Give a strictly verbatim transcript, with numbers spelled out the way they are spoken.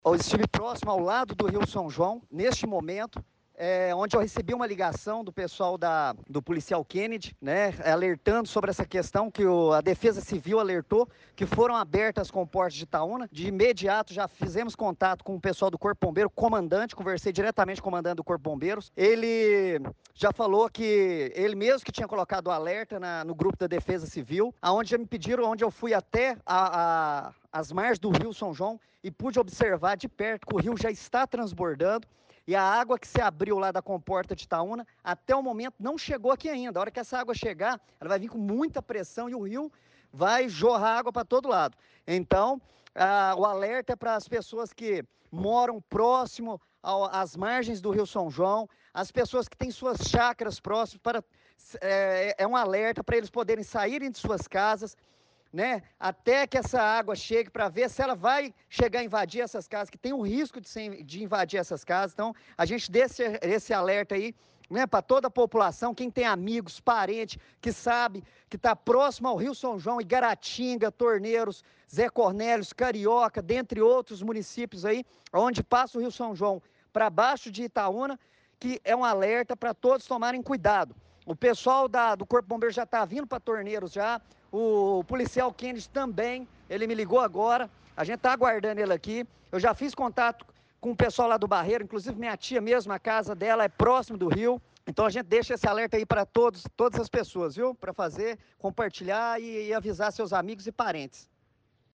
Eu estive próximo ao lado do Rio São João, neste momento, é, onde eu recebi uma ligação do pessoal da, do policial Kennedy, né, alertando sobre essa questão que o, a Defesa Civil alertou que foram abertas as comportas de Itaúna. De imediato já fizemos contato com o pessoal do Corpo Bombeiro, comandante, conversei diretamente com o comandante do Corpo Bombeiros. Ele já falou que ele mesmo que tinha colocado o alerta na, no grupo da Defesa Civil, aonde já me pediram, onde eu fui até a, a as margens do Rio São João e pude observar de perto que o rio já está transbordando e a água que se abriu lá da comporta de Itaúna, até o momento não chegou aqui ainda. A hora que essa água chegar, ela vai vir com muita pressão e o rio vai jorrar água para todo lado. Então, ah, o alerta é para as pessoas que moram próximo ao, às margens do Rio São João, as pessoas que têm suas chácaras próximas, para, é, é um alerta para eles poderem saírem de suas casas, né, até que essa água chegue, para ver se ela vai chegar a invadir essas casas, que tem o risco de, ser, de invadir essas casas. Então, a gente dê esse, esse alerta aí, né, para toda a população, quem tem amigos, parentes, que sabe que está próximo ao Rio São João, Igaratinga, Torneiros, Zé Cornélios, Carioca, dentre outros municípios aí, onde passa o Rio São João, para baixo de Itaúna, que é um alerta para todos tomarem cuidado. O pessoal da, do Corpo Bombeiro já está vindo para Torneiros já, o policial Kennedy também, ele me ligou agora, a gente está aguardando ele aqui. Eu já fiz contato com o pessoal lá do Barreiro, inclusive minha tia mesmo, a casa dela é próximo do rio. Então a gente deixa esse alerta aí para todos, todas as pessoas, viu? Para fazer, compartilhar e, e avisar seus amigos e parentes.